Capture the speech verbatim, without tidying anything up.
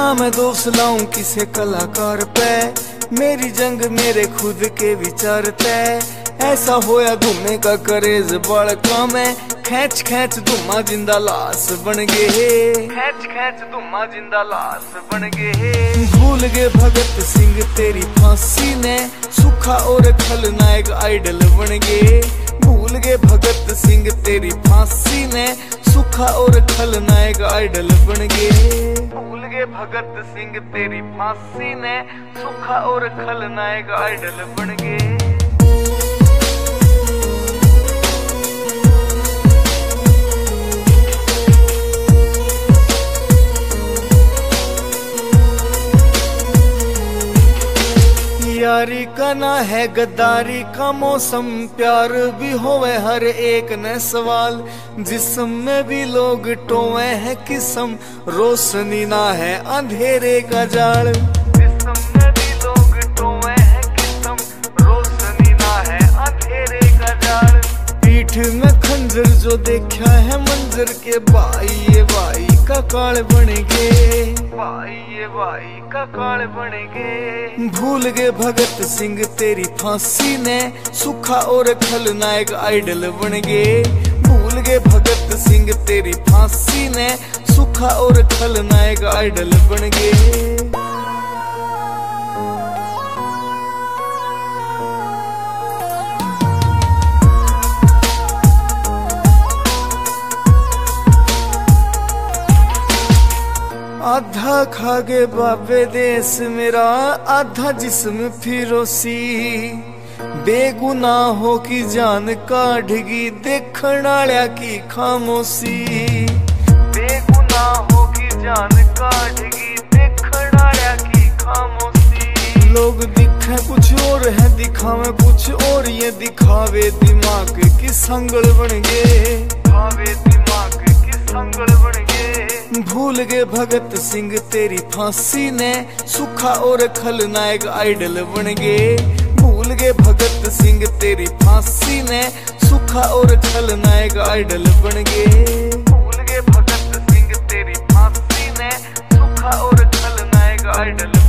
ना मैं दोष लाऊं किसे कलाकार पे, मेरी जंग मेरे खुद के विचार तय। ऐसा होया धुमे का करेज बड़का में, खैच खैच धुमा जिंदा लाश बन गए, खैच खैच धुमा जिंदा लाश बन गए। भूल गए भगत सिंह तेरी फांसी ने, सुखा और खलनायक आइडल बन गए। भूल गए भगत सिंह तेरी फांसी ने, सुखा और खलनायक आइडल बन गए। भूल गए भगत सिंह तेरी फांसी ने, सुखा और खलनायक आइडल बन गए। यारी का ना है गद्दारी का मौसम, प्यार भी होवे हर एक न सवाल। जिस्म में भी लोग टोए हैं किस्म, रोशनी ना है अंधेरे का जाल। जिस्म में भी लोग टोए हैं किस्म, रोशनी ना है अंधेरे का जाल। पीठ में खंजर जो देखा है मंजर के, भाई ये भाई का काल बन गए, भाई ये भाई का काल बन गए। भूल गए भगत सिंह तेरी फांसी ने, सुखा और खलनायक आइडल बन गए। भूल गए भगत सिंह तेरी फांसी ने, सुखा और खलनायक आइडल बन गए। आधा खागे बाबे देश मेरा, आधा जिस्म फिरोसी। बेगुनाहों की जान काढ़गी, देखण आल्या की खामोशी। बेगुनाहों की जान काढ़गी, देखण आल्या की खामोशी। लोग दिखे कुछ और है, दिखावे कुछ और, ये दिखावे दिमाग की संगल बन गए, दिखावे दिमाग की संगल बन गए। भूल गए भगत सिंह तेरी फांसी ने, सुखा और खलनायक आइडल बन गए। भूल गए भगत सिंह तेरी फांसी ने, सुखा और खलनायक आइडल बन गए। भूल गए भगत सिंह तेरी फांसी ने, सुखा और खलनायक आइडल